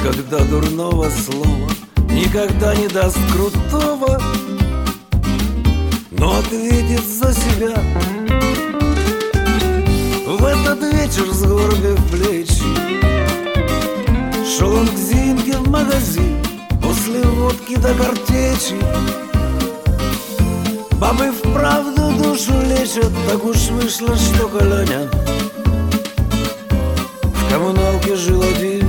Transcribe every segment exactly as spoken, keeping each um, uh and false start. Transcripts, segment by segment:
никогда дурного слова, никогда не даст крутого, но ответит за себя. В этот вечер, сгорбив плечи, шел он к Зинке в магазин после водки до картечи. Бабы вправду душу лечат, так уж вышло, что Коляня в коммуналке жил один.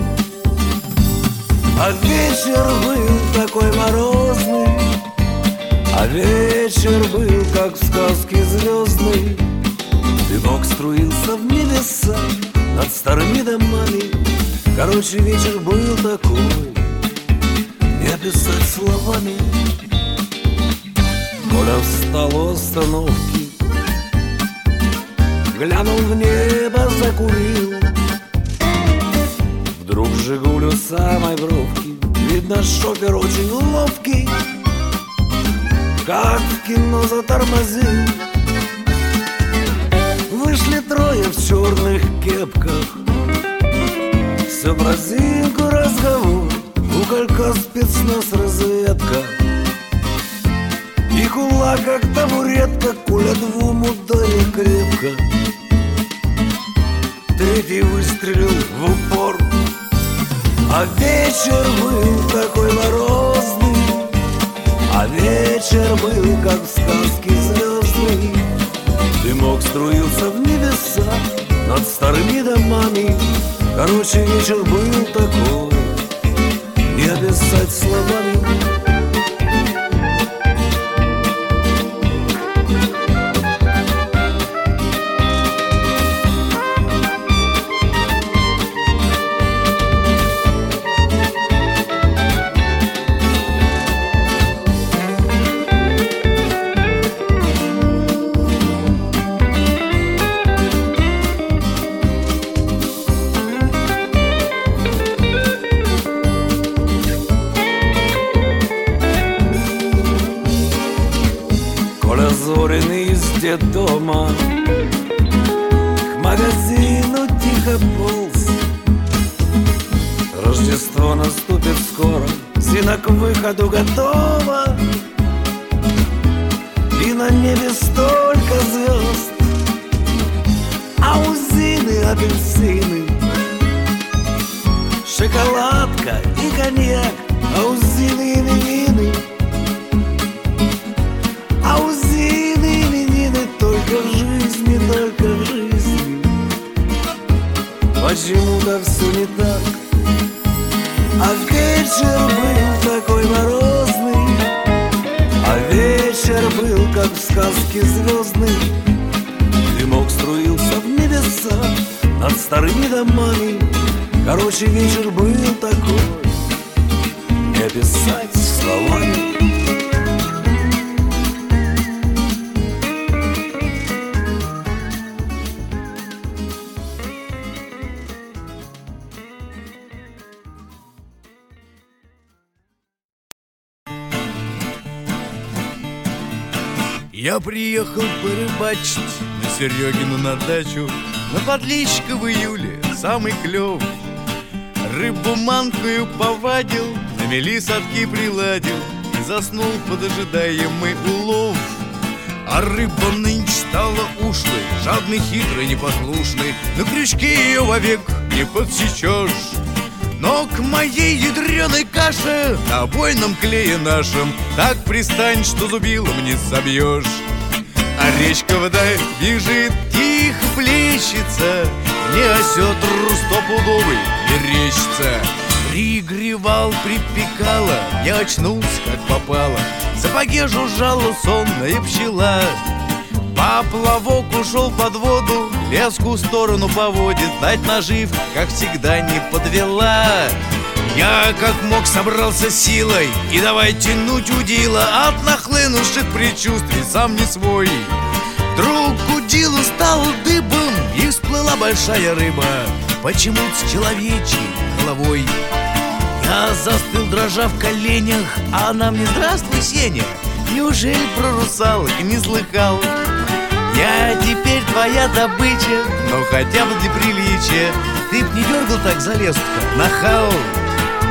А вечер был такой морозный, а вечер был, как в сказке звездной. Дымок струился в небеса над старыми домами. Короче, вечер был такой, не описать словами. Коля встал у остановки, глянул в небо, закурил. Вдруг «Жигуль» у самой бровки, видно, шофер очень ловкий, как в кино затормозил. Вышли трое в черных кепках, все про Зинку разговор, у Колька спецназ разведка. И кулак, как табуретка, Коля двум ударил крепко. Третий выстрелил в упор. А вечер был такой морозный, а вечер был, как в сказке звездной. Дымок струился в небеса над старыми домами. Короче, вечер был такой, не описать словами. Зориный из детдома к магазину тихо полз. Рождество наступит скоро, Зина к выходу готова, и на небе столько звезд. А у Зины апельсины, шоколадка и коньяк. А у Зины именины, а у Зины именины только в жизни, только в жизни. Почему-то все не так. А вечер был такой морозный, а вечер был, как в сказке звездной. Дымок струился в небеса над старыми домами. Короче, вечер был такой, не описать словами. Я приехал порыбачить на Серегину на дачу, на подлещика в июле, самый клёв. Рыбу манкою повадил, на мели садки приладил и заснул под ожидаемый улов. А рыба нынче стала ушлой, жадной, хитрой, непослушной. На крючке ее вовек не подсечешь. Но к моей ядреной каше на обойном клее нашем так пристань, что зубилом не собьешь. А речка вдаль бежит, тихо плещется, не осетр стопудовый мерещится. Пригревал, припекало, я очнулся как попало. В сапоге жужжала сонная пчела. Поплавок ушел под воду, леску в сторону поводит. Дать наживка, как всегда, не подвела. Я как мог собрался силой и давай тянуть удила. От нахлынувших предчувствий сам не свой. Вдруг удилу стал дыбом и всплыла большая рыба, почему-то с человечьей головой. Я застыл, дрожа в коленях, а она мне: здравствуй, Сеня, неужели про русалок не слыхал? Я теперь твоя добыча, но хотя бы для приличия ты б не дергал так за леску, нахал.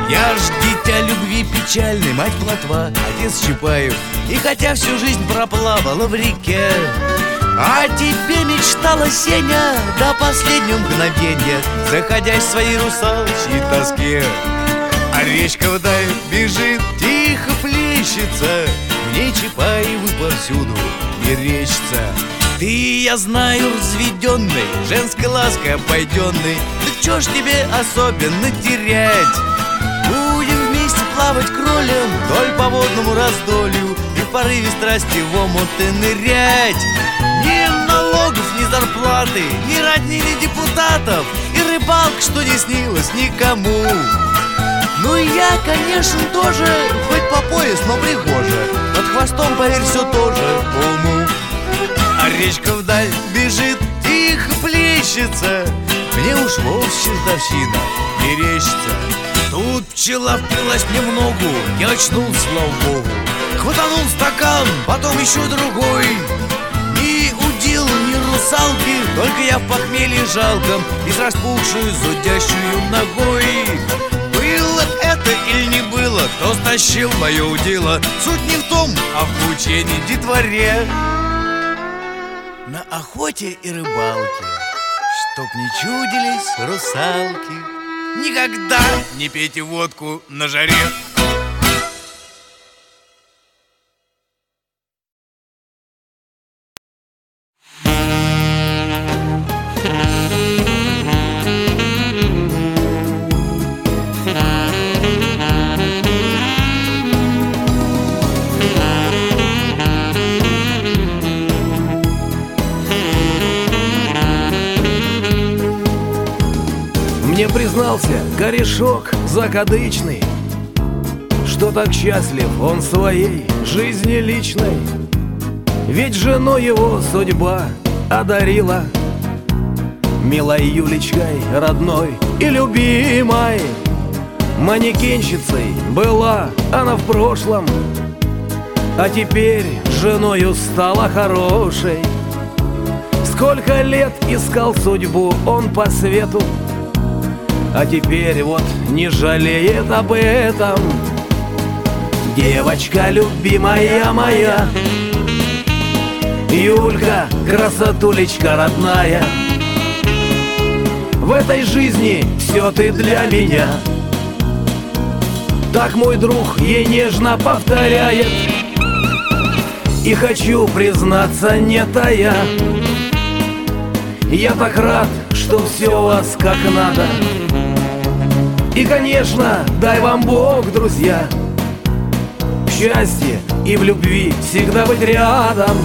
Я ж дитя любви печальной, мать плотва, отец Чапаев. И хотя всю жизнь проплавала в реке, о тебе мечтала Сеня до последнего мгновения, заходясь в своей русалочьей тоске. А речка вдаль бежит, тихо плещется, в ней Чапаевы повсюду мерещится. Ты, я знаю, разведенный, женской лаской обойденный, так чё ж тебе особенно терять? Будем вместе плавать кролем вдоль по водному раздолью и в порыве страсти в омуты нырять. Ни налогов, ни зарплаты, ни родни, ни депутатов, и рыбалка, что не снилась никому. Ну и я, конечно, тоже, хоть по пояс, но прихожа, под хвостом, поверь, все тоже по уму. А речка вдаль бежит, тихо плещется, мне уж вовсе чертовщина мерещится. Тут пчела впилась мне в ногу, я очнулся, слава богу, хватанул стакан, потом еще другой. Ни удил, ни русалки, только я в похмелье жалком и с распухшую зудящую ногой. Было это или не было, кто стащил мое удило, суть не в том, а в поучении детворе. На охоте и рыбалке, чтоб не чудились русалки, никогда не пейте водку на жаре. Мне признался корешок закадычный, что так счастлив он своей жизни личной. Ведь жену его судьба одарила милой Юлечкой родной и любимой. Манекенщицей была она в прошлом, а теперь женою стала хорошей. Сколько лет искал судьбу он по свету, а теперь вот не жалеет об этом. Девочка любимая моя, Юлька, красотулечка родная, в этой жизни все ты для меня. Так мой друг ей нежно повторяет, и хочу признаться, не тая, я так рад, что все у вас как надо. И, конечно, дай вам Бог, друзья, в счастье и в любви всегда быть рядом.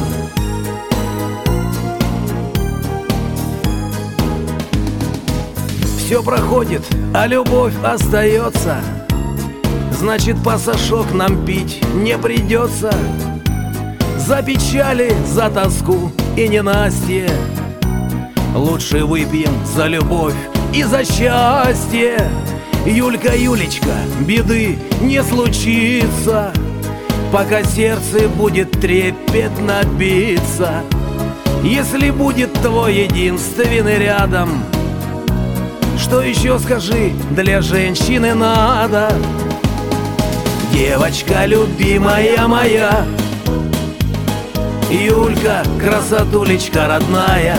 Все проходит, а любовь остается, значит, пасашок нам пить не придется. За печали, за тоску и ненастье лучше выпьем за любовь и за счастье. Юлька, Юлечка, беды не случится, пока сердце будет трепетно биться. Если будет твой единственный рядом, что еще, скажи, для женщины надо? Девочка любимая моя, Юлька, красотулечка родная,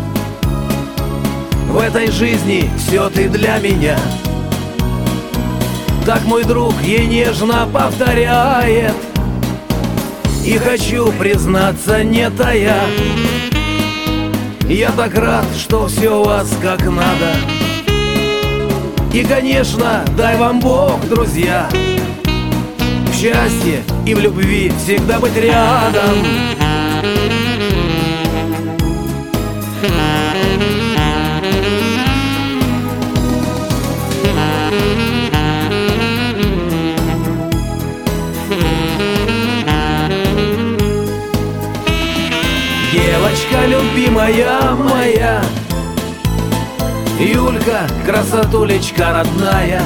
в этой жизни все ты для меня. Так мой друг ей нежно повторяет, и хочу признаться, не тая, я так рад, что все у вас как надо. И, конечно, дай вам Бог, друзья, в счастье и в любви всегда быть рядом. Девочка любимая моя, Юлька, красотулечка родная,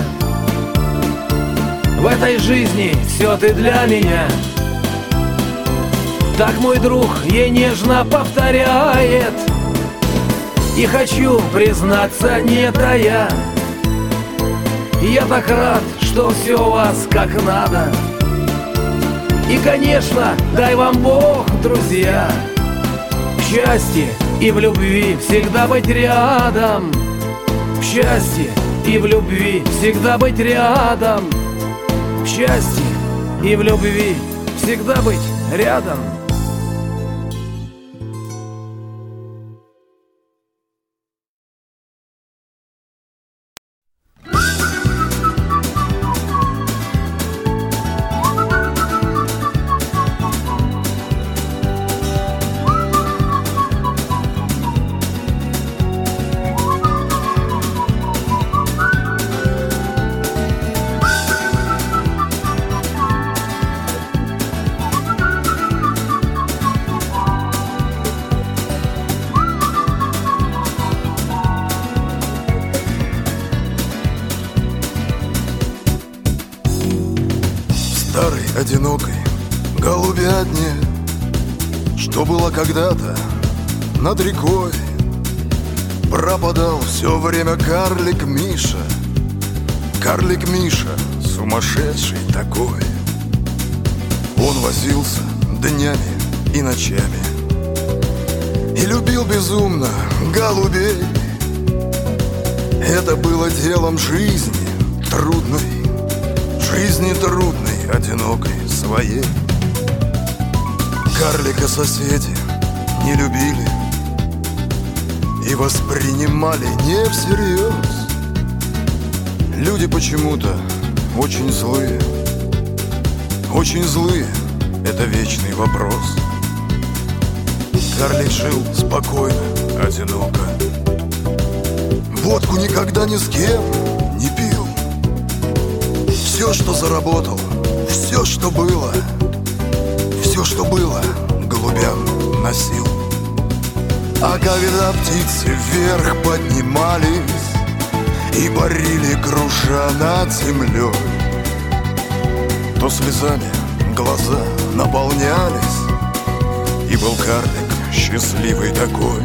в этой жизни все ты для меня. Так мой друг ей нежно повторяет, и хочу признаться, не тая, Я так рад, что все у вас как надо. И, конечно, дай вам Бог, друзья, в счастье и в любви всегда быть рядом. В счастье и в любви всегда быть рядом. В счастье и в любви всегда быть рядом. Старой, одинокой голубятне, что было когда-то над рекой, пропадал все время карлик Миша. Карлик Миша, сумасшедший такой. Он возился днями и ночами и любил безумно голубей. Это было делом жизни трудной, жизни трудной, одинокой своей. Карлика соседи не любили и воспринимали не всерьез. Люди почему-то очень злые, очень злые, это вечный вопрос. Карлик жил спокойно, одиноко, водку никогда ни с кем не пил. Все, что заработал, все, что было, все, что было, голубям носил. А когда птицы вверх поднимались и парили, круша над землей, то слезами глаза наполнялись, и был карлик счастливый такой.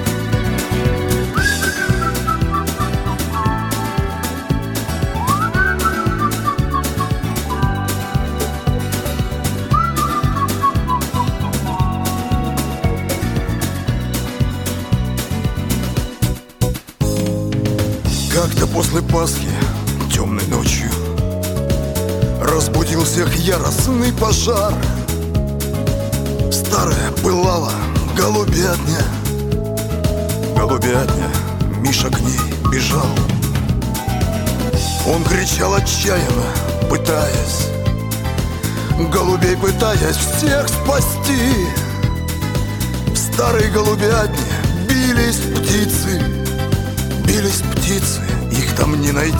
Как-то после Пасхи темной ночью разбудил всех яростный пожар. Старая пылала голубятня. Голубятня, Миша к ней бежал. Он кричал отчаянно, пытаясь, голубей пытаясь всех спасти. В старой голубятне бились птицы, бились птицы, их там не найти.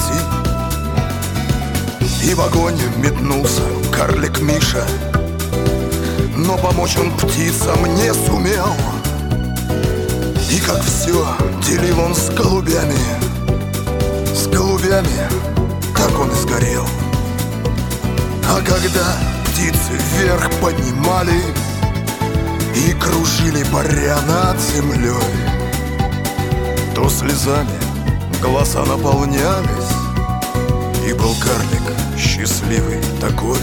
И в огонь метнулся карлик Миша, но помочь он птицам не сумел. И как все делил он с голубями, с голубями, так он и сгорел. А когда птицы вверх поднимались и кружили, паря над землей, то слезами глаза наполнялись, и был карлик счастливый такой.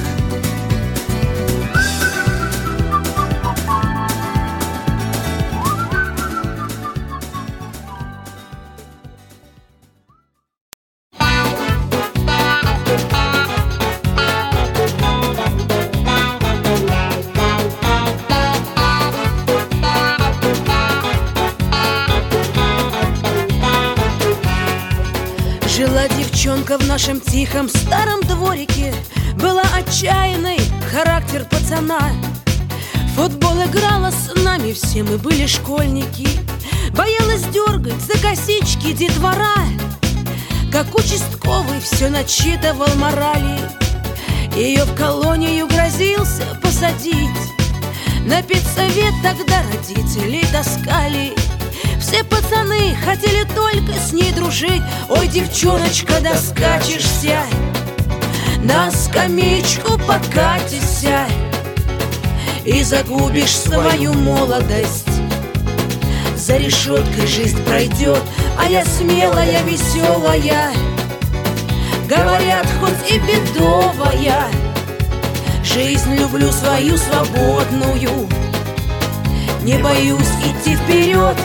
Жила девчонка в нашем тихом старом дворике, была отчаянной, характер пацана. В футбол играла с нами, все мы были школьники. Боялась дергать за косички детвора. Как участковый все начитывал морали. Ее в колонию грозился посадить. На педсовет тогда родителей таскали. Все пацаны хотели только с ней дружить. Ой, девчоночка, да скачешься, на скамеечку покатишься и загубишь свою молодость. За решеткой жизнь пройдет, а я смелая, веселая, Говорят, хоть и бедовая, жизнь люблю свою свободную. Не боюсь идти вперед.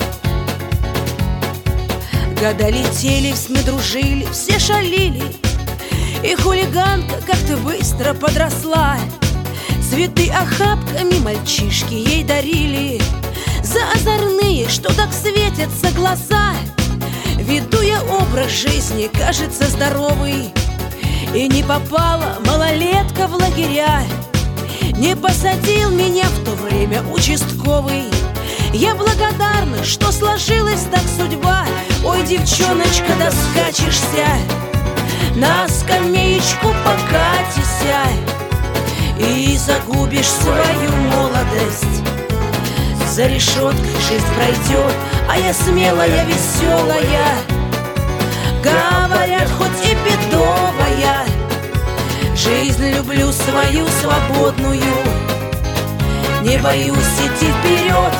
Года летели, мы дружили, все шалили, и хулиганка как-то быстро подросла. Цветы охапками мальчишки ей дарили за озорные, что так светятся глаза. Веду я образ жизни, кажется, здоровый, и не попала малолетка в лагеря. Не посадил меня в то время участковый. Я благодарна, что сложилась так судьба. Ой, девчоночка, да скачешься, на скамеечку покатися, и загубишь свою молодость. За решеткой жизнь пройдет, а я смелая, веселая. Говорят, хоть и бедовая, жизнь люблю свою свободную. Не боюсь идти вперед.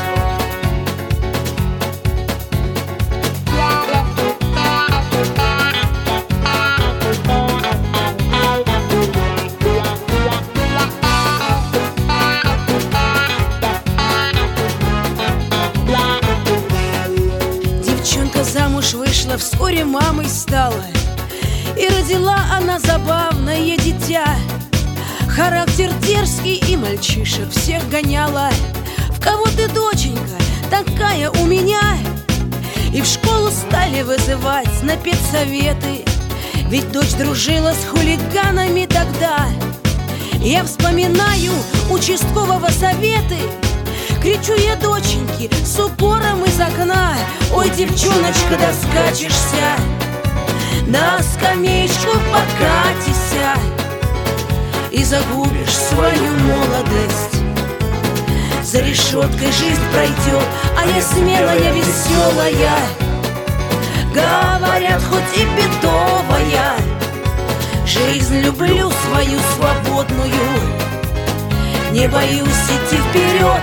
Замуж вышла, вскоре мамой стала, и родила она забавное дитя. Характер дерзкий, и мальчишек всех гоняла. В кого ты, доченька, такая у меня? И в школу стали вызывать на педсоветы, ведь дочь дружила с хулиганами тогда. Я вспоминаю участкового советы, кричу я доченьки с упором из окна: ой, девчоночка, да скачешься, на скамеечку покатися, и загубишь свою молодость. За решеткой жизнь пройдет, а я смелая, веселая. Говорят, хоть и бедовая, жизнь люблю свою свободную. Не боюсь идти вперед.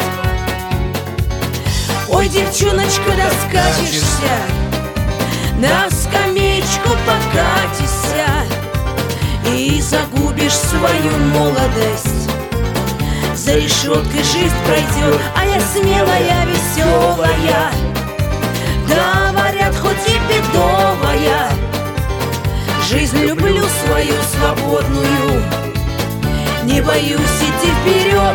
Ой, девчоночка, да скачешься, на скамеечку покатися, и загубишь свою молодость. За решеткой жизнь пройдет, а я смелая, веселая. Говорят, хоть и бедовая, жизнь люблю свою свободную. Не боюсь идти вперед.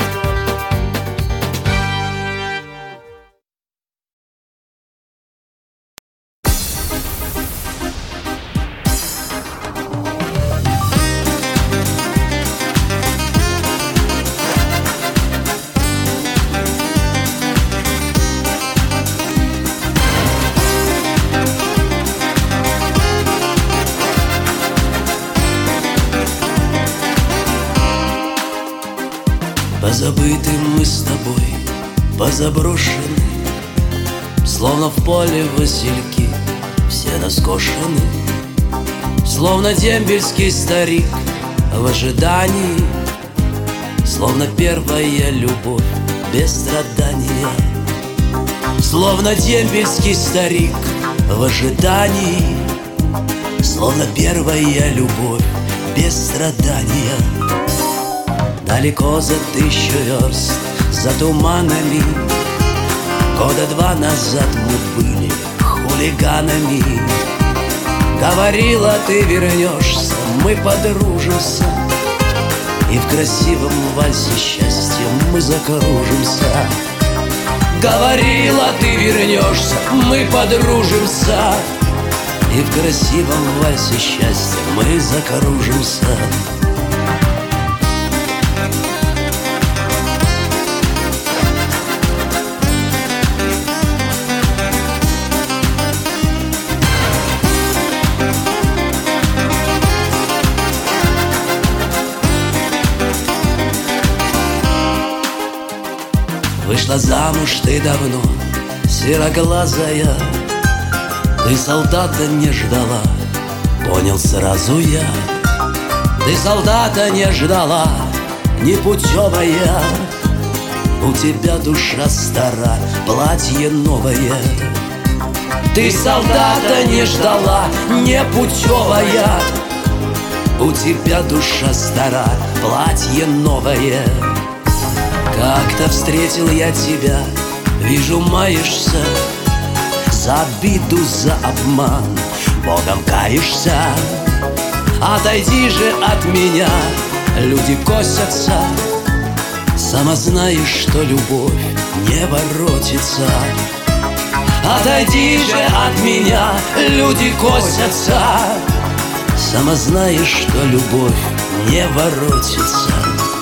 Позабытым мы с тобой, позаброшены, словно в поле васильки, все наскошены. Словно дембельский старик в ожидании, словно первая любовь без страдания. Словно дембельский старик в ожидании, словно первая любовь без страдания. Далеко за тысячу верст, за туманами, года два назад мы были хулиганами. Говорила, ты вернешься, мы подружимся, и в красивом вальсе счастья мы закружимся. Говорила, ты вернешься, мы подружимся, и в красивом вальсе счастья мы закружимся. Вышла замуж ты давно, сероглазая, ты солдата не ждала, понял сразу я. Ты солдата не ждала, непутевая, у тебя душа стара, платье новое. Ты солдата не ждала, непутевая, у тебя душа стара, платье новое. Как-то встретил я тебя, вижу, маешься, за обиду, за обман Богом каешься. Отойди же от меня, люди косятся, сама знаешь, что любовь не воротится. Отойди же от меня, люди косятся, сама знаешь, что любовь не воротится.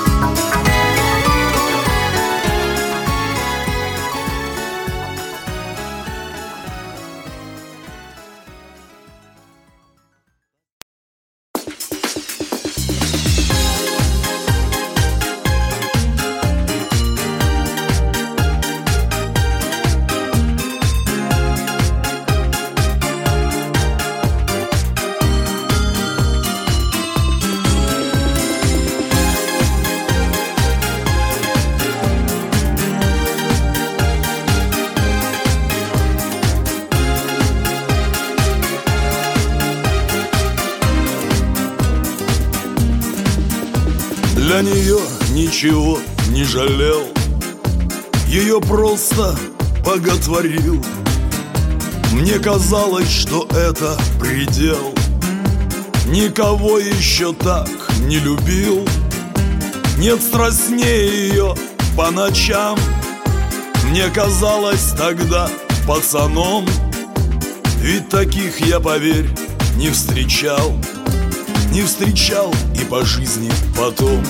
Для нее ничего не жалел, ее просто боготворил. Мне казалось, что это предел, никого еще так не любил. Нет страстнее ее по ночам, мне казалось тогда пацаном. Ведь таких я, поверь, не встречал, не встречал и по жизни потом.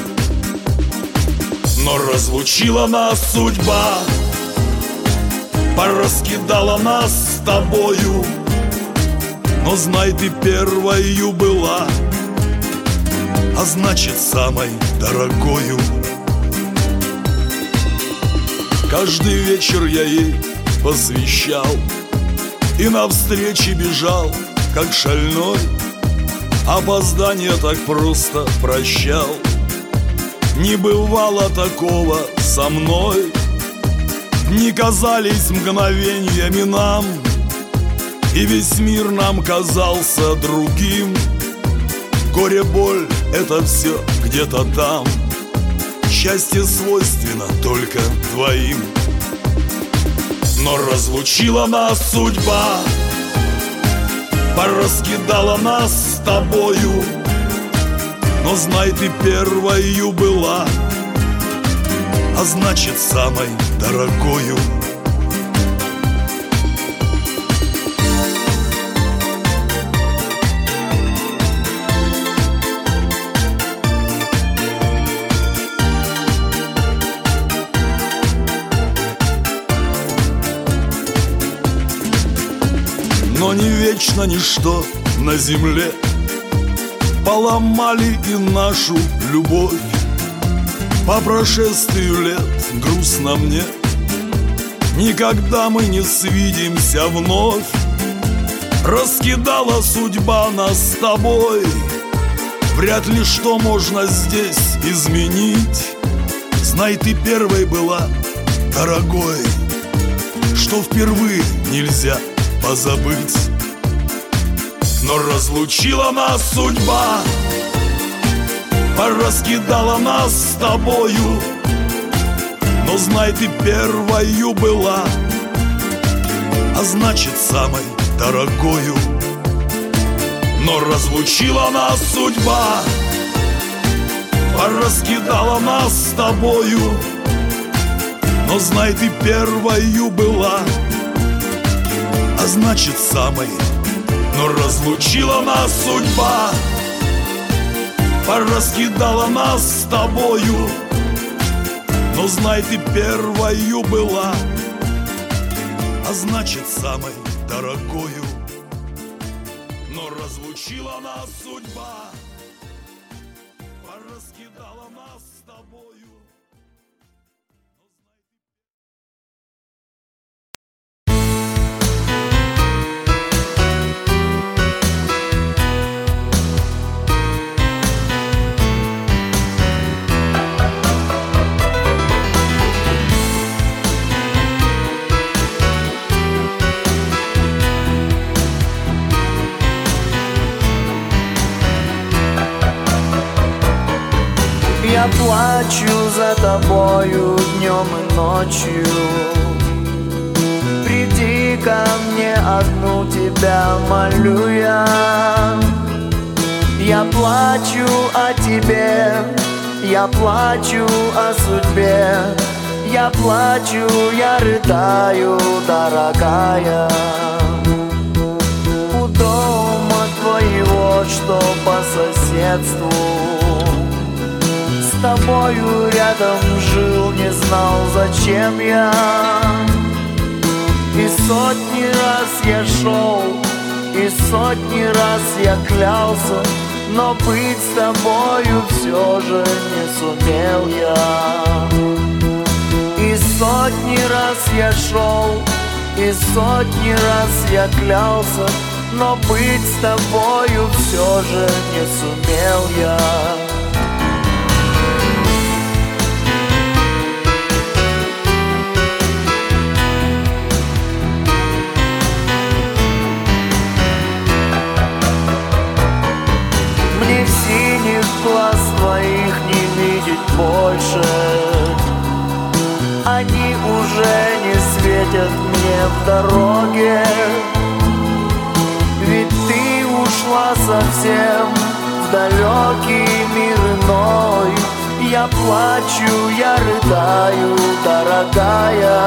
Но разлучила нас судьба, пораскидала нас с тобою. Но знай, ты первою была, а значит, самой дорогою. Каждый вечер я ей посвящал и на встречи бежал, как шальной. Опоздание так просто прощал, не бывало такого со мной. Дни казались мгновениями нам, и весь мир нам казался другим. Горе, боль — это все где-то там, счастье свойственно только двоим. Но разлучила нас судьба, пораскидала нас с тобою. Но знай, ты первою была, а значит, самой дорогою. Но не вечно ничто на земле, поломали и нашу любовь. По прошествию лет грустно мне, никогда мы не свидимся вновь. Раскидала судьба нас с тобой, вряд ли что можно здесь изменить. Знай, ты первой была, дорогой, что впервые нельзя позабыть. Но разлучила нас судьба, пораскидала нас с тобою. Но знай, ты первою была, а значит, самой дорогою. Но разлучила нас судьба, пораскидала нас с тобою. Но знай, ты первою была, а значит, самой. Но разлучила нас судьба, пораскидала нас с тобою. Но знай, ты первою была, а значит, самой дорогою. Но разлучила нас судьба, пораскидала нас с тобою. Я плачу за тобою днем и ночью. Приди ко мне, одну тебя молю я. Я плачу о тебе, я плачу о судьбе. Я плачу, я рыдаю, дорогая. У дома твоего, что по соседству, с тобою рядом жил, не знал, зачем я. И сотни раз я шел, и сотни раз я клялся, но быть с тобою все же не сумел я. И сотни раз я шел, и сотни раз я клялся, но быть с тобою все же не сумел я. Мне синих глаз твоих не видеть больше. Они уже не светят мне в дороге. Ведь ты ушла совсем в далекий мир иной. Я плачу, я рыдаю, дорогая.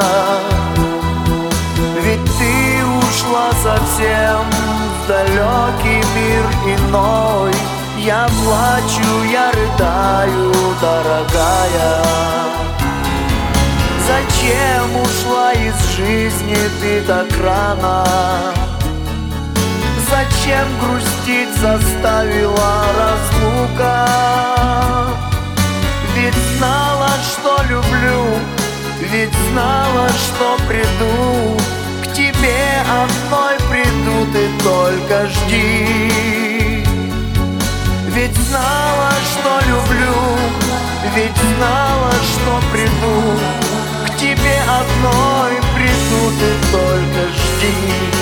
Ведь ты ушла совсем в далекий мир иной. Я плачу, я рыдаю, дорогая. Зачем ушла из жизни ты так рано? Зачем грустить заставила разлука? Ведь знала, что люблю, ведь знала, что приду. К тебе одной приду, ты только жди. Ведь знала, что люблю, ведь знала, что приду. К тебе одной приду, ты только жди.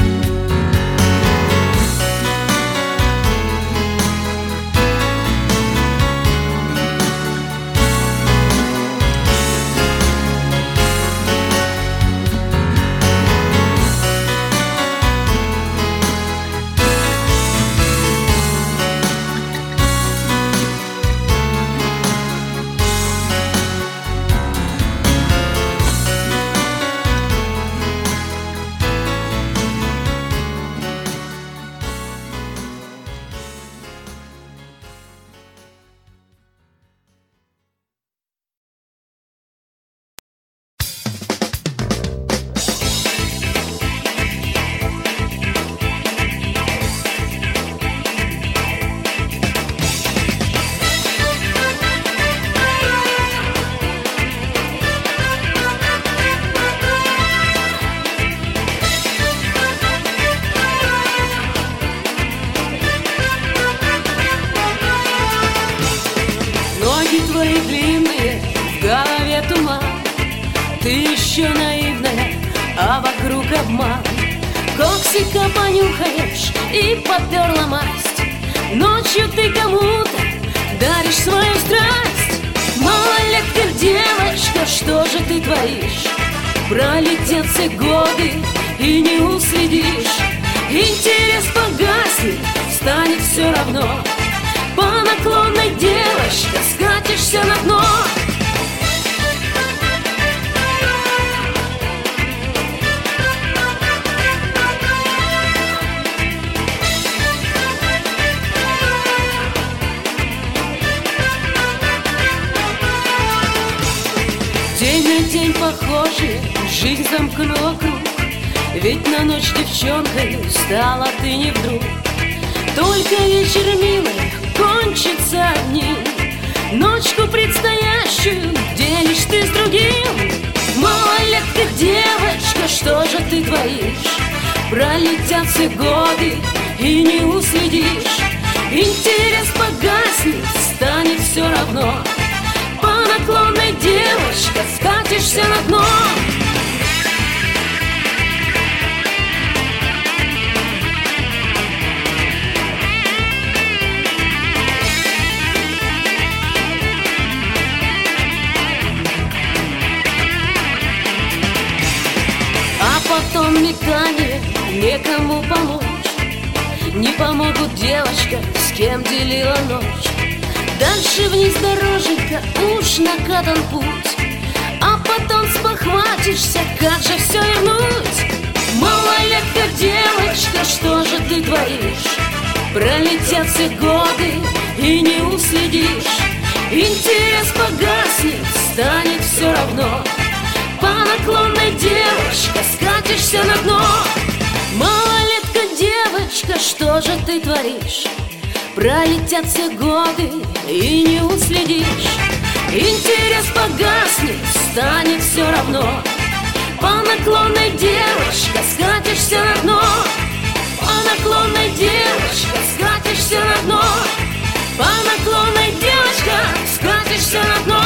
Коксика понюхаешь и поперла масть. Ночью ты кому-то даришь свою страсть. Малолетка, девочка, что же ты творишь? Пролетят все годы и не уследишь. Интерес погаснет, станет все равно. По наклонной, девочка, скатишься на дно. День на день похожи, жизнь замкнула круг. Ведь на ночь девчонкой стала ты не вдруг. Только вечер, милый, кончится одним. Ночку предстоящую делишь ты с другим. Малолетка, девочка, что же ты творишь? Пролетят все годы и не уследишь. Интерес погаснет, станет все равно. По наклонной, девочка, скатишься на дно. некому помочь. Не помогут девочка, с кем делила ночь. Дальше вниз дороженька, уж накатан путь, а потом спохватишься, как же все вернуть. Малолетка, девочка, что же ты творишь? Пролетят все годы и не уследишь. Интерес погаснет, станет все равно. По наклонной, девочка, скатишься на дно. Малолетка, девочка, что же ты творишь? Пролетят все годы и не уследишь. Интерес погаснет, станет все равно. По наклонной, девочка, скатишься на дно. По наклонной, девочка, скатишься на дно. По наклонной, девочка, скатишься на дно.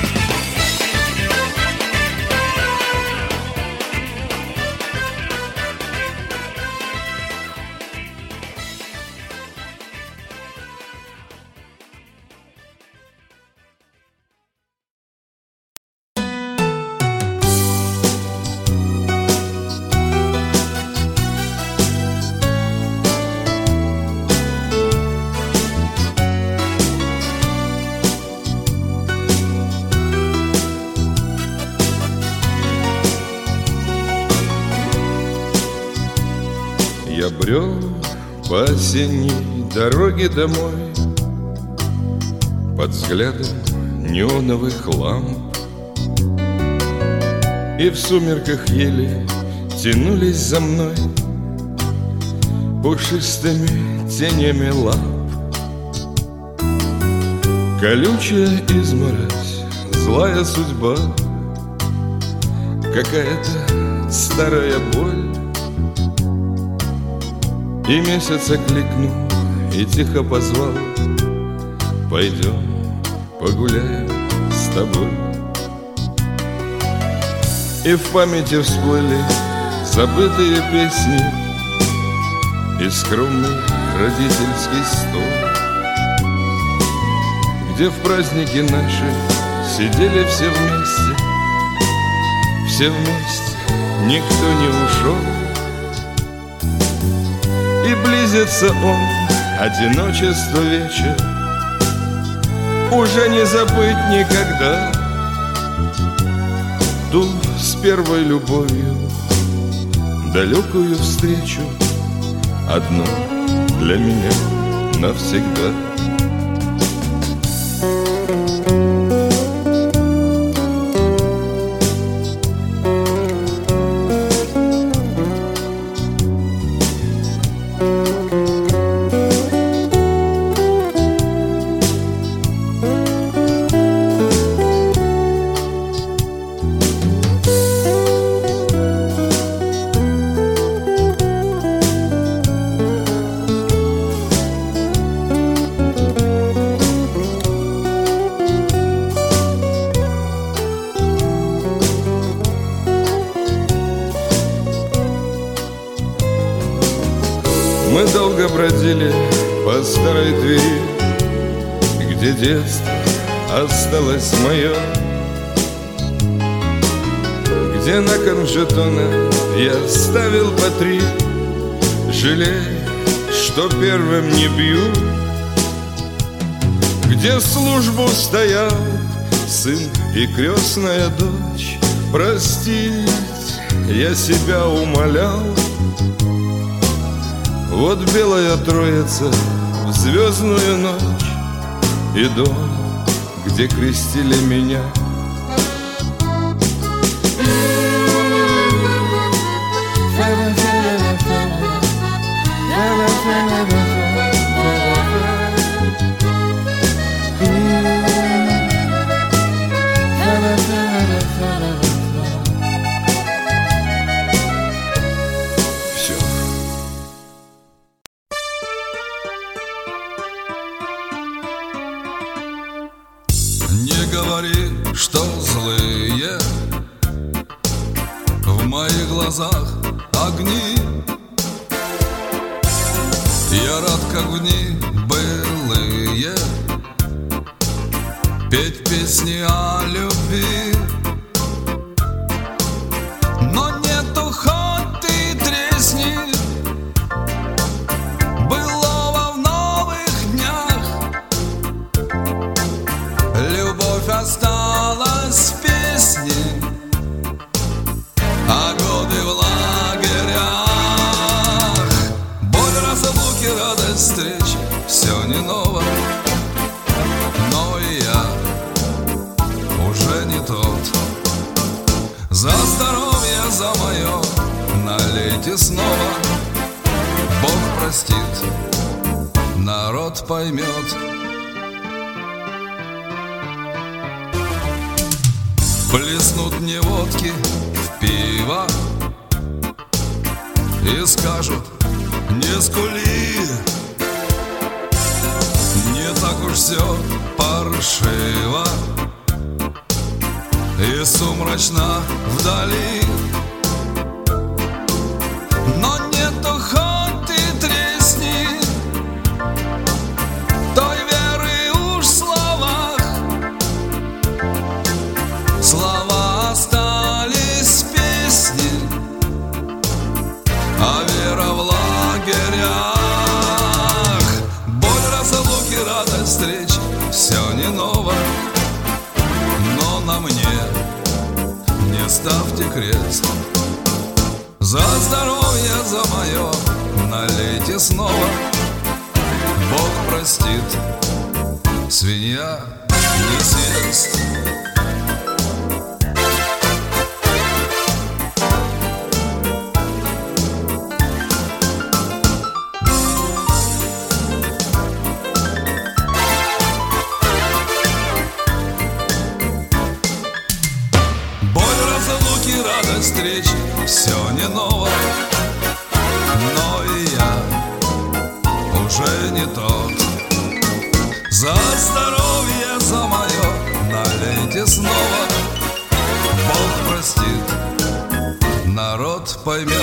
Я брел по осенней дороге домой под взглядом неоновых ламп, и в сумерках еле тянулись за мной пушистыми тенями лап. Колючая изморозь, злая судьба, какая-то старая боль. И месяц окликнул и тихо позвал: пойдем погуляем с тобой. И в памяти всплыли забытые песни и скромный родительский стол, где в праздники наши сидели все вместе, все вместе, никто не ушел. И близится он, одиночество вечер, уже не забыть никогда ту с первой любовью далекую встречу, одну для меня навсегда. Мы долго бродили по старой двери, где детство осталось мое, где на кон жетона я ставил по три, жалея, что первым не бью, где службу стоял сын и крестная дочь. Простить я себя умолял. Вот белая троица в звездную ночь, и дом, где крестили меня. Не говори, что злые в моих глазах огни. Я рад, как в дни былые, петь песни о любви. Но нету, хоть ты тресни, иного, но и я уже не тот. За здоровье, за мое налейте снова. Бог простит, народ поймет. Плеснут мне водки в пиво и скажут: не скули, не так уж все паршиво и сумрачно вдали. Но нету хоть и тресни той веры уж в словах. Слова остались песни, а вера в лагерях. Боль разлуки, радость встречи, все не ново, но на мне не ставьте крест. За здоровье, за мое налейте снова. Бог простит, свинья не съест. Радость встречи, все не ново, но и я уже не тот. За здоровье, за мое налейте снова. Бог простит, народ поймет.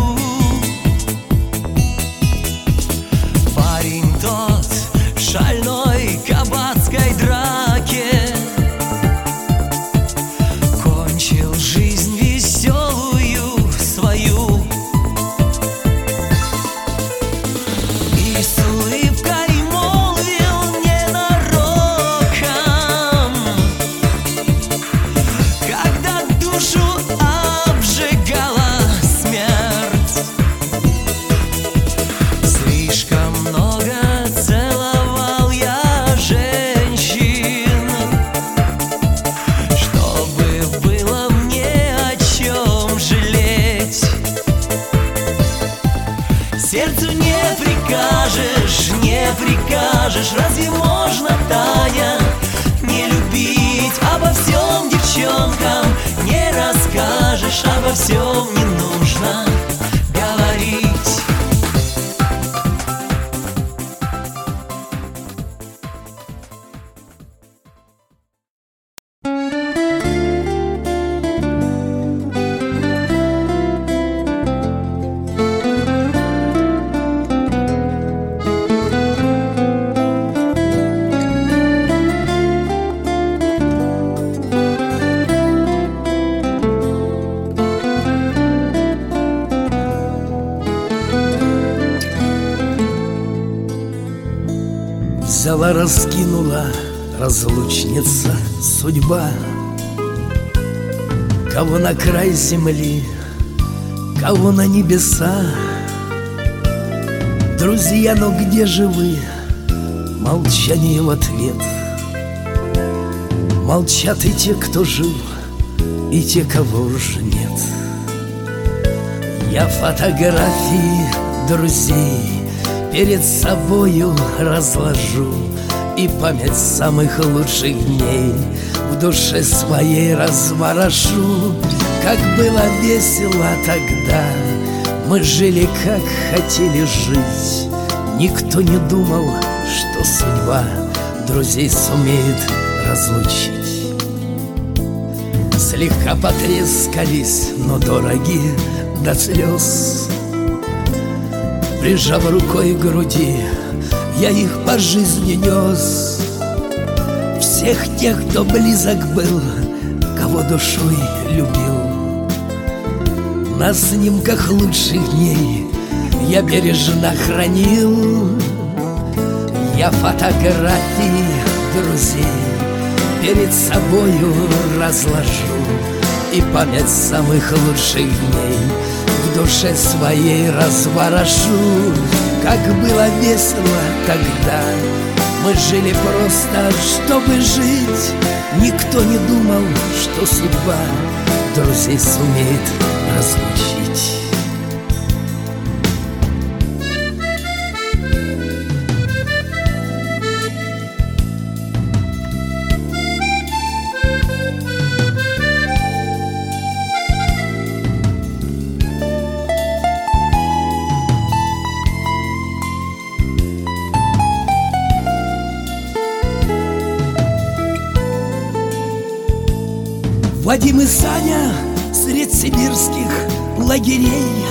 Шальной расскажешь, разве можно, Таня, не любить обо всем девчонкам? Не расскажешь, обо всем не нужно говорить. Взяла, раскинула разлучница судьба, кого на край земли, кого на небеса. Друзья, но где же вы? Молчание в ответ. Молчат и те, кто жил, и те, кого уже нет. Я фотографии друзей перед собою разложу, и память самых лучших дней в душе своей разворошу. Как было весело тогда, мы жили, как хотели жить. Никто не думал, что судьба друзей сумеет разлучить. Слегка потрескались, но дороги до слез. Прижав рукой к груди, я их по жизни нес. Всех тех, кто близок был, кого душой любил. На снимках лучших дней я бережно хранил. Я фотографии друзей перед собою разложу, и память самых лучших дней в душе своей разворошу. Как было весело тогда, мы жили просто, чтобы жить. Никто не думал, что судьба друзей сумеет разлучить. Вадим и Саня средь сибирских лагерей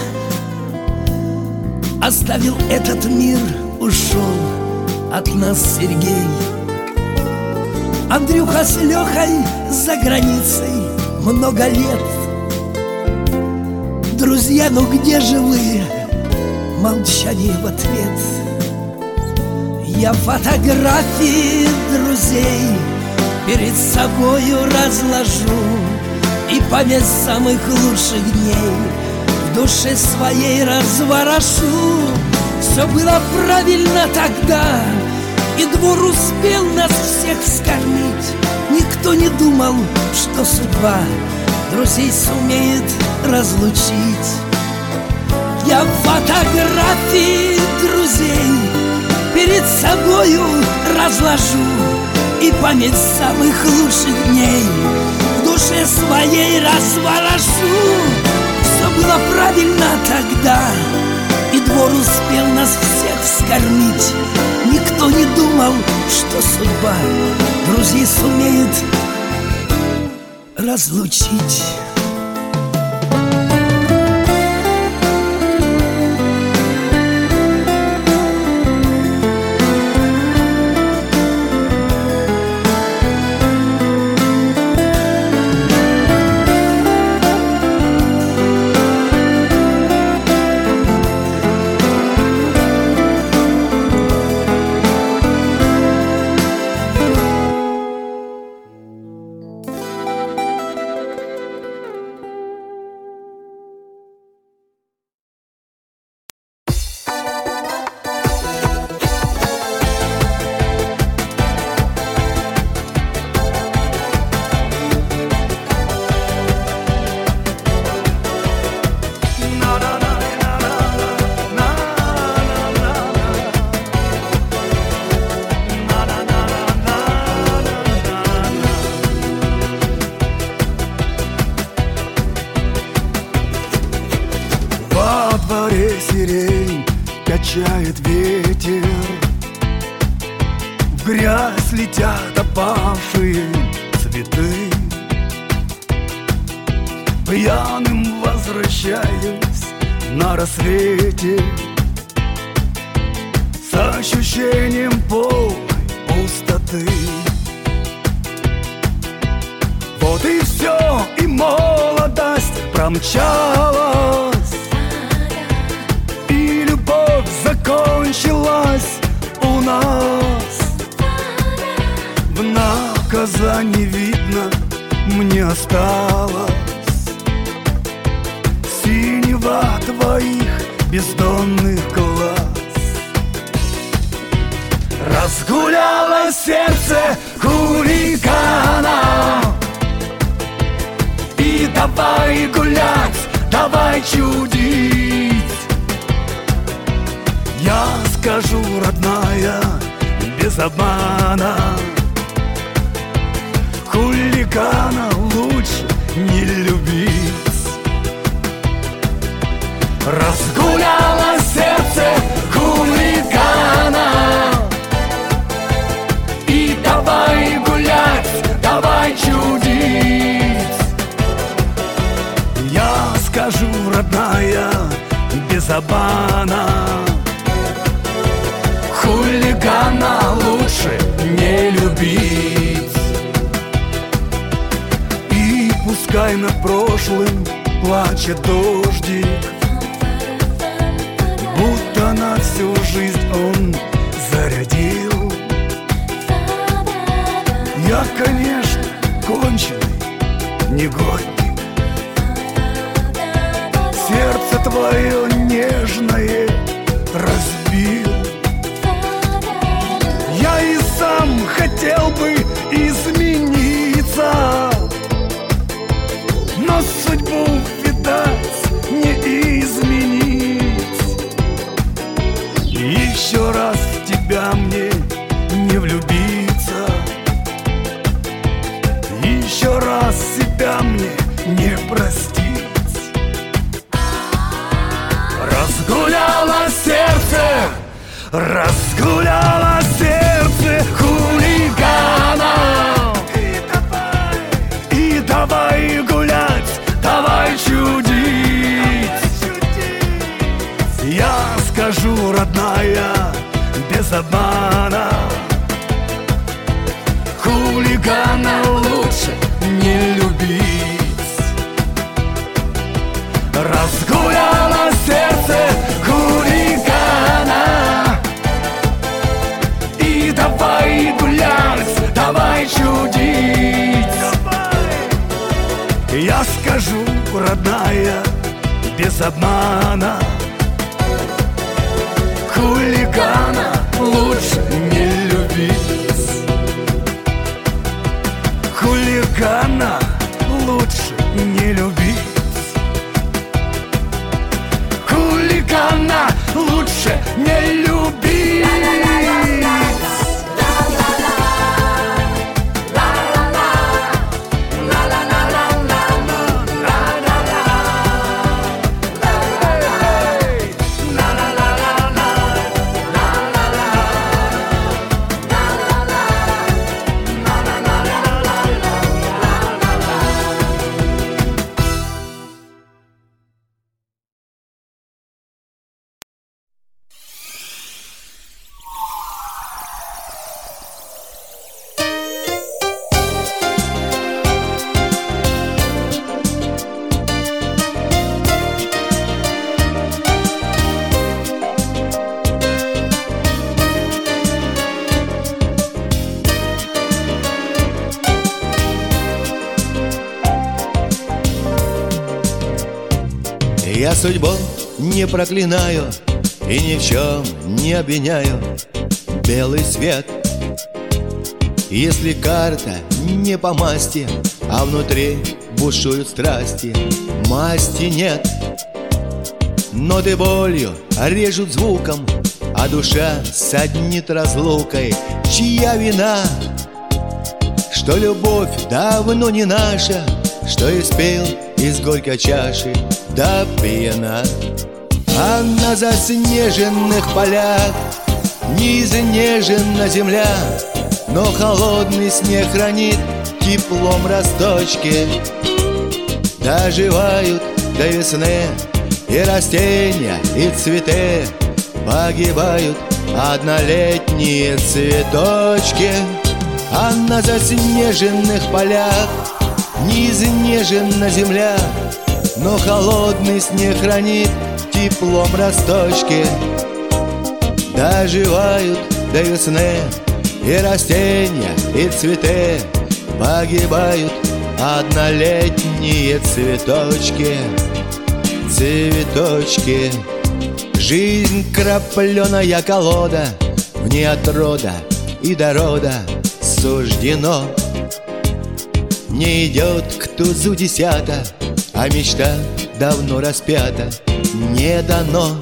оставил этот мир, ушел от нас Сергей. Андрюха с Лехой за границей много лет. Друзья, ну где же вы? Молчание в ответ. Я фотографии друзей перед собою разложу, и память самых лучших дней в душе своей разворошу. Все было правильно тогда, и двор успел нас всех вскормить. Никто не думал, что судьба друзей сумеет разлучить. Я фотографии друзей перед собою разложу, и память самых лучших дней в душе своей разворошу. Все было правильно тогда, и двор успел нас всех вскормить. Никто не думал, что судьба друзей сумеет разлучить. грязь летят опавшие цветы. Пьяным возвращаюсь на рассвете с ощущением полной пустоты. Вот и все, и молодость промчалась, и любовь закончилась у нас. В наказании видно мне осталось синева твоих бездонных глаз. Разгуляло сердце хулигана, и давай гулять, давай чудить. Я скажу, родная, без обмана, хулигана лучше не любить. Разгуляло сердце хулигана, и давай гулять, давай чудить. Я скажу, родная, без обмана, хулигана лучше не любить. И пускай над прошлым плачет дождик, будто на всю жизнь он зарядил. Я, конечно, конченый негодник, сердце твое нежное разбил. Я и сам хотел бы измениться, но судьбу, видать, не изменить. Еще раз в тебя мне не влюбиться, еще раз себя мне не простить. Разгуляло сердце, разгуляло сердце хулигана, и давай, и давай гулять, давай чудить. Я скажу, родная, без обмана, хулигана лучше не любить. Разгуляло сердце хулигана, и давай гулять, давай чудить. Я скажу, родная, без обмана, хулигана лучше не любить. Хулигана лучше не любить. Хулигана лучше не любить. Я судьбу не проклинаю и ни в чем не обвиняю белый свет. Если карта не по масти, а внутри бушуют страсти, масти нет. Ноты болью режут звуком, а душа саднит разлукой. Чья вина, что любовь давно не наша, что испил из горькой чаши до пьяна. А на заснеженных полях не изнежена земля, но холодный снег хранит теплом росточки. Доживают до весны и растения, и цветы, погибают однолетние цветочки. А на заснеженных полях не изнежена земля, но холодный снег хранит теплом росточки. Доживают до весны и растения, и цветы, погибают однолетние цветочки. Цветочки. Жизнь крапленая колода, в ней от рода и до рода суждено. Не идет к тузу десята, а мечта давно распята, не дано.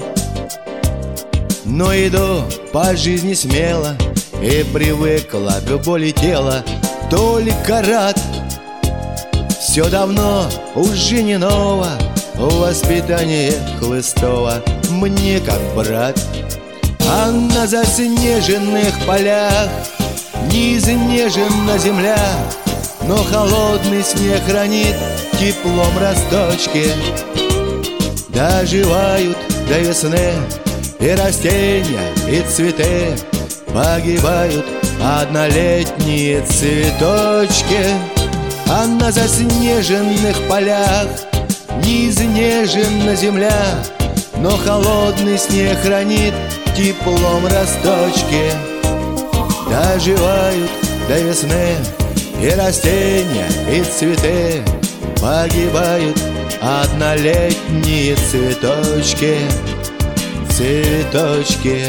Но иду по жизни смело и привыкла к боли тела. Только рад, все давно уже не ново, воспитание Хлыстова мне как брат. А на заснеженных полях не изнежена земля, но холодный снег хранит теплом росточки. Доживают до весны и растения, и цветы, погибают однолетние цветочки. А на заснеженных полях не изнежена земля, но холодный снег хранит теплом росточки. Доживают до весны и растения, и цветы, погибают однолетние цветочки. Цветочки.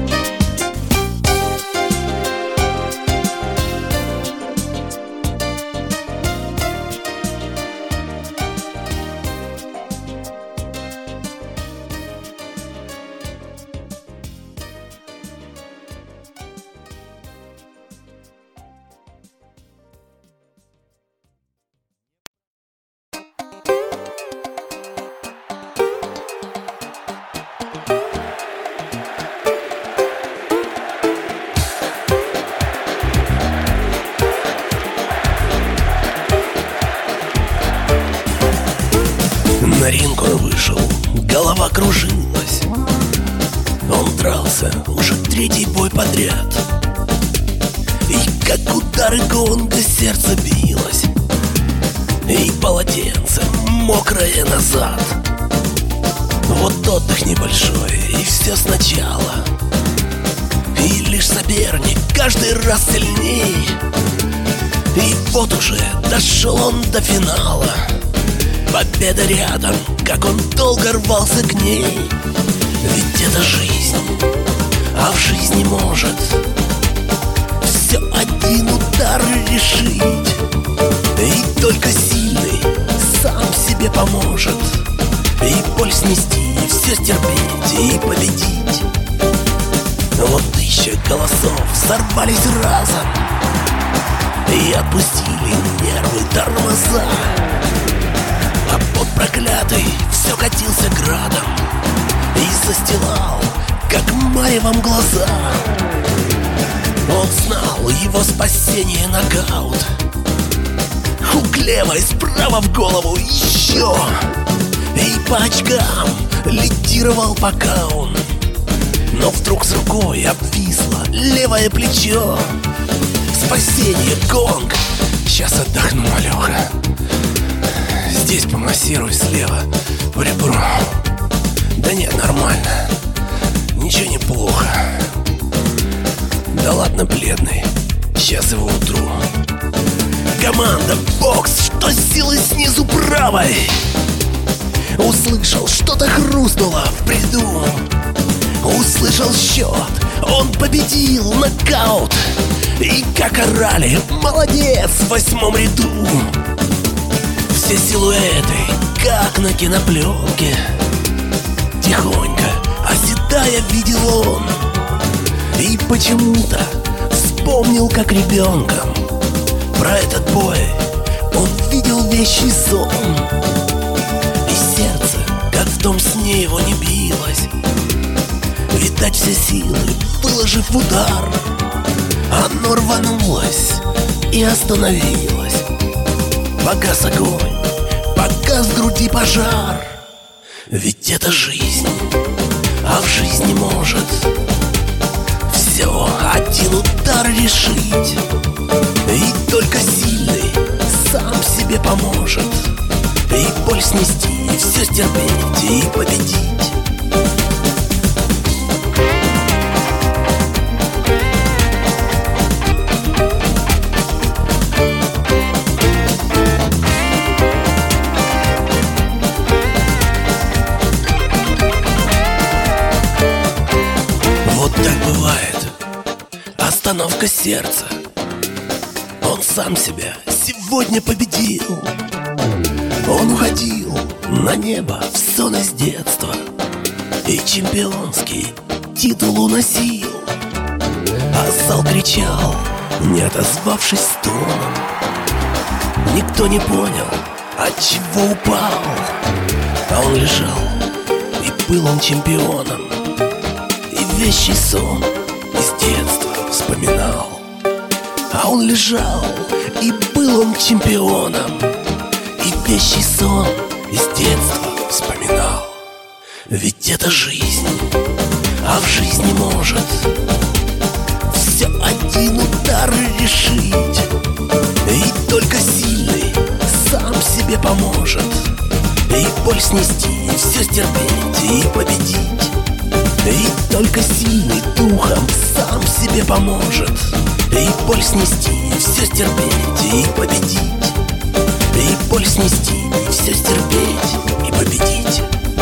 На ринг он вышел, голова кружилась. Он дрался уже третий бой подряд, и как удары гонга сердце билось, и полотенце мокрое назад. Вот отдых небольшой, и все сначала, и лишь соперник каждый раз сильней. И вот уже дошел он до финала. Победа рядом, как он долго рвался к ней. Ведь это жизнь, а в жизни может все один удар решить. И только сильный сам себе поможет и боль снести, и все стерпеть, и победить. Вот тысяча голосов сорвались разом и отпустили нервы тормоза. А под проклятый все катился градом и застилал, как маревом, глаза. Он знал, его спасение нокаут. Хук левой, справа в голову еще. И по очкам лидировал пока он. Но вдруг с рукой обвисло левое плечо. Спасение, гонг. Сейчас отдохну, малеха. Здесь помассируй слева в ребро. Да нет, нормально. Ничего не плохо. Да ладно, бледный. Сейчас его утру. Команда бокс, что силы снизу правой. Услышал, что-то хрустнуло в бреду. Услышал счет, он победил, нокаут. И как орали, молодец, в восьмом ряду. Все силуэты, как на кинопленке, тихонько оседая видел он. И почему-то вспомнил, как ребенком про этот бой он видел вещий сон. И сердце, как в том сне, его не билось. Видать, все силы, выложив удар, Оно рванулось и остановилось. Погас огонь, погас в груди пожар. Ведь это жизнь, а в жизни может все один удар решить. И только сильный сам себе поможет и боль снести, и все стерпеть, и победить. Вот так бывает остановка сердца. Он сам себя сегодня победил. Он уходил на небо в сон из детства и чемпионский титул уносил. А зал кричал, не отозвавшись стоном. Никто не понял, отчего упал. А он лежал, и был он чемпионом, и вещий сон из детства вспоминал. А он лежал, и был он чемпионом, и вещий сон из детства вспоминал. Ведь это жизнь, а в жизни может все один удар решить. И только сильный сам себе поможет и боль снести, и все стерпеть, и победить. И только сильный духом сам себе поможет и боль снести, и все стерпеть, и победить. И боль снести, и все стерпеть, и победить.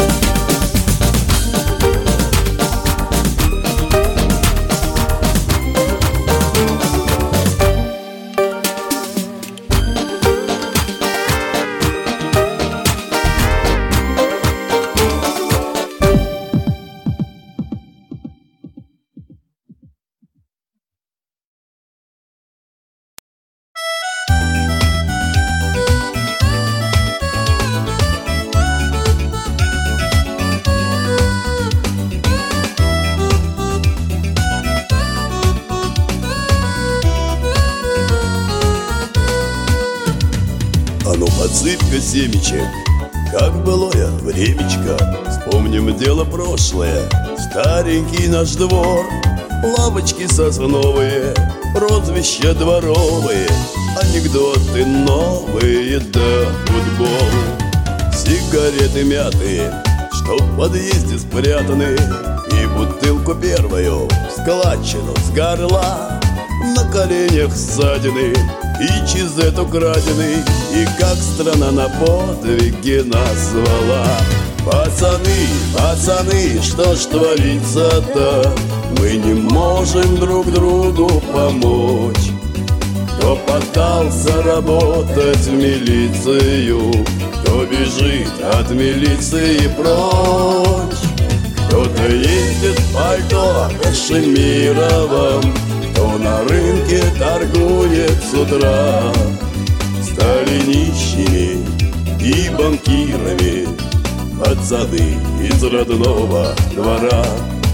Подсыпь-ка семечек, как былое времечко. Вспомним дело прошлое, старенький наш двор. Лавочки сосновые, прозвища дворовые, анекдоты новые, да футбол. Сигареты мятые, что в подъезде спрятаны, и бутылку первую, складчину с горла. На коленях ссадины и чизет украденный, и как страна на подвиги назвала. Пацаны, пацаны, что ж творится-то? Мы не можем друг другу помочь. Кто пытался работать в милицию, кто бежит от милиции прочь. Кто-то ездит в пальто кашемировом, кто на рынке торгует с утра. Стали нищими и банкирами пацаны из родного двора.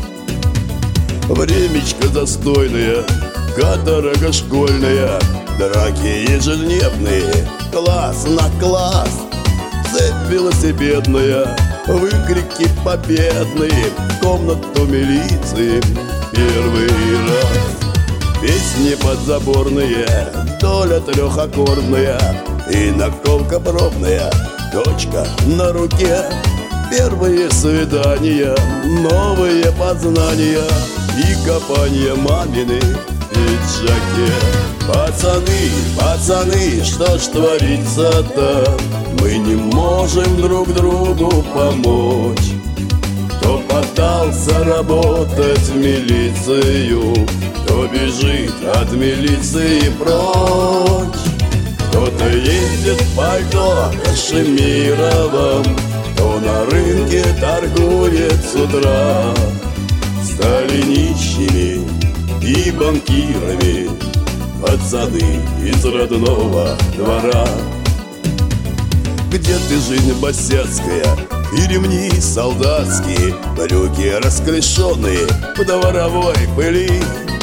Времечко застойное, каторга школьная, драки ежедневные, класс на класс. Цепь велосипедная, выкрики победные, в комнату милиции первый раз. Песни подзаборные, доля трехаккордная и наколка бровная, дочка на руке. Первые свидания, новые познания и копанье мамины в пиджаке. Пацаны, пацаны, что ж творится-то? Мы не можем друг другу помочь. Кто пытался работать в милицию, кто бежит от милиции прочь. Кто-то ездит в пальто кашемировом, кто на рынке торгует с утра. Стали нищими и банкирами пацаны из родного двора. Где ты, жизнь босяцкая, и ремни солдатские, брюки расклешенные в дворовой пыли?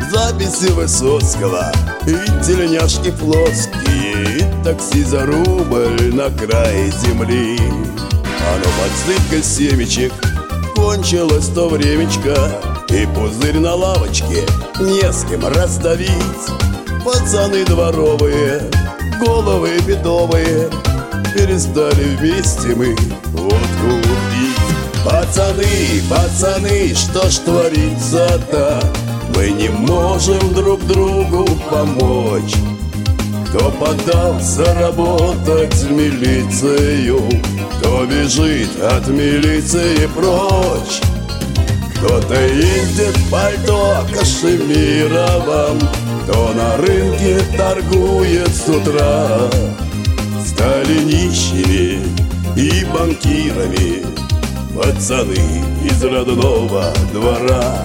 записи Высоцкого и тельняшки плоские, и такси за рубль на крае земли. А ну подсыпка семечек, кончилось то времечко, и пузырь на лавочке не с кем раздавить. Пацаны дворовые, головы бедовые, перестали вместе мы водку пить. Пацаны, пацаны, что ж творится-то? Мы не можем друг другу помочь. Кто подался работать в милицию, кто бежит от милиции прочь. Кто-то ездит в пальто кашемировом, кто на рынке торгует с утра. Стали нищими и банкирами пацаны из родного двора.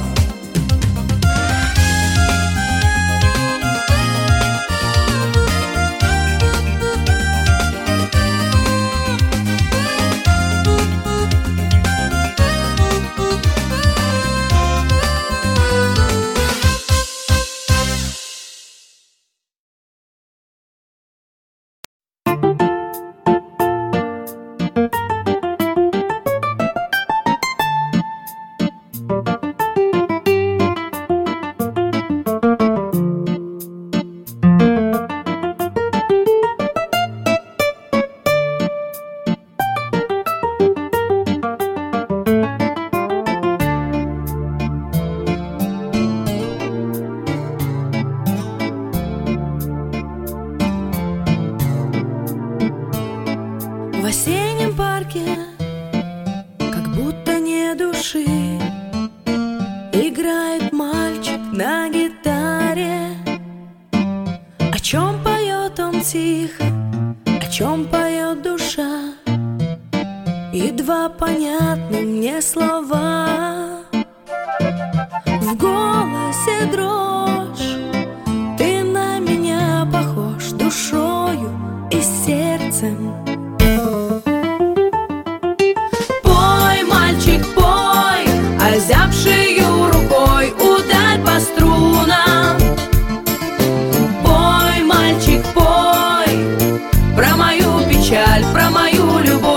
В осеннем парке, как будто не души, играет мальчик на гитаре. О чем поет он тихо, о чем поет душа? Едва понятны мне слова. В голосе дрожь, ты на меня похож душою и сердцем. Пой, мальчик, пой, озябшею рукой ударь по струнам. Пой, мальчик, пой, про мою печаль, про мою любовь.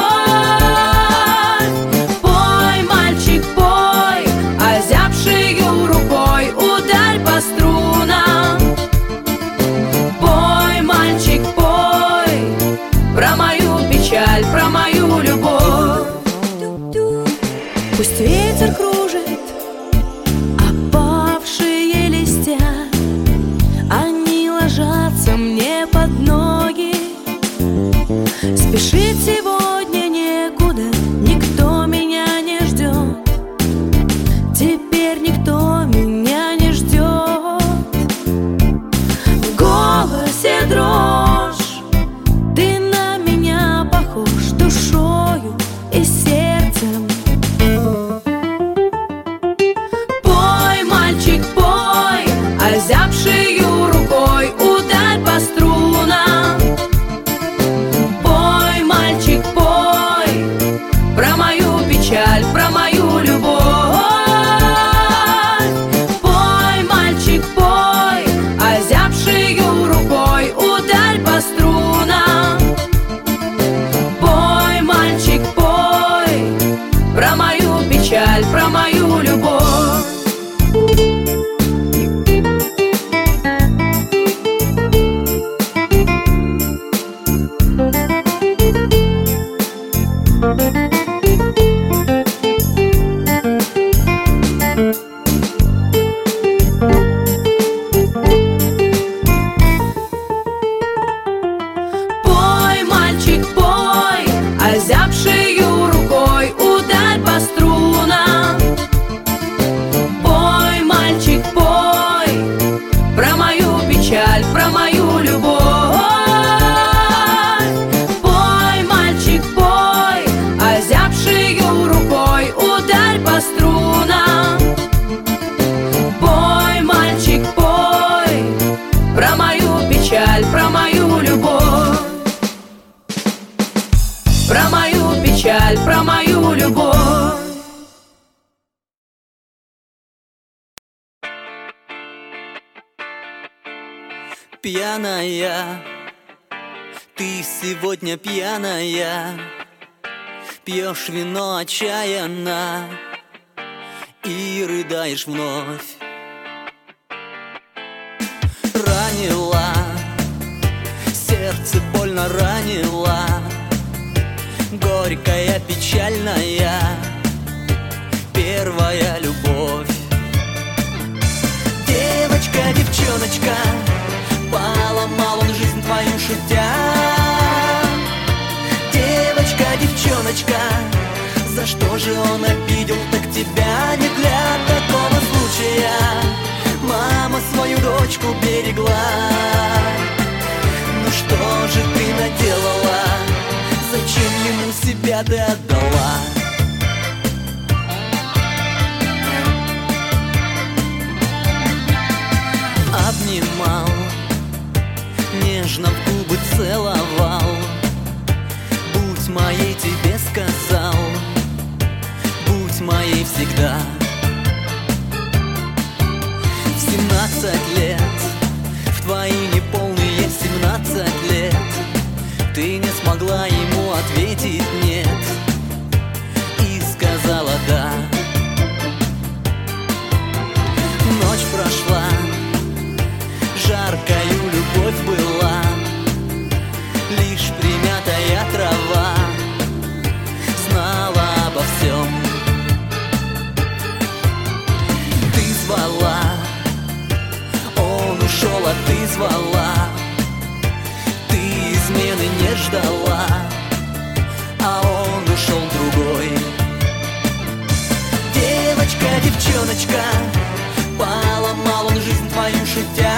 Пой, мальчик, пой, озябшею рукой ударь по струнам. Пой, мальчик, пой, про мою печаль, про мою любовь. Пусть ветер кружит опавшие листья, они ложатся мне под ноги. Спешить сегодня некуда, никто меня не ждет. Теперь никто меня не ждет. В голосе дрожь, ты на меня похож душою и сердцем. Пой, мальчик, пой, озябшею рукой ударь по струнам. Пой, мальчик, пой, про мою печаль, про мою любовь. Пой, мальчик, пой, озябшею рукой ударь по струнам. Пой, мальчик, пой, про мою печаль, про мою любовь. Пой, мальчик, пой, озябшею рукой ударь по струнам. Пой, мальчик, пой, про мою печаль, про мою любовь. Пой, мальчик, пой, озябшею рукой ударь по струнам. Пой, мальчик, пой, про мою печаль, про мою любовь. Про мою печаль, про мою любовь. Пьяная, ты сегодня пьяная, пьешь вино отчаянно и рыдаешь вновь. Ранила, сердце больно ранила, горькая, печальная первая любовь. Девочка, девчоночка, поломал он жизнь твою шутя. Девочка, девчоночка, за что же он обидел так тебя? Не для такого случая мама свою дочку берегла. Ну что же ты наделала? Зачем ему себя ты отдала? Обнимал, нежно в губы целовал, будь моей тебе сказал, будь моей всегда. В семнадцать лет, в твои неполные семнадцать лет, ты не смогла ему ответить нет и сказала да. Ночь прошла, жаркою любовь была, лишь примятая трава знала обо всем. Ты звала, он ушел, а ты звала, ты измены не ждала, а он ушел другой. Девочка, девчоночка, поломал он жизнь твою шутя.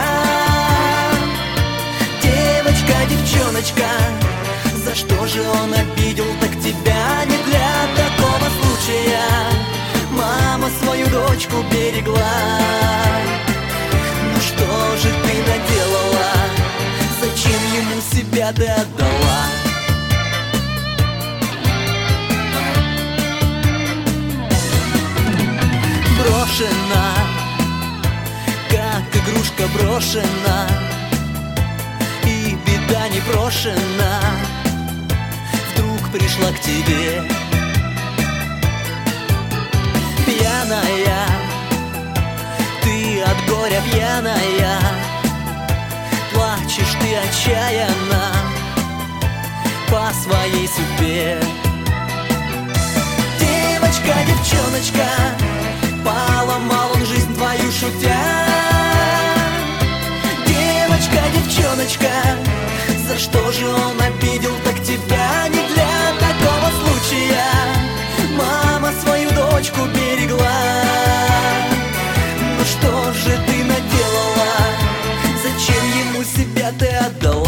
Девочка, девчоночка, за что же он обидел так тебя? Не для такого случая мама свою дочку берегла. Ну что же ты наделала? Зачем ему себя ты отдала? Брошена, как игрушка брошена, и беда не брошена, вдруг пришла к тебе. Пьяная, ты от горя пьяная, плачешь ты отчаянно по своей судьбе. Девочка, девчоночка, поломал он жизнь твою шутя. Девочка, девчоночка, за что же он обидел так тебя? Не для такого случая мама свою дочку берегла. Ну что же ты наделала? Зачем ему себя ты отдала?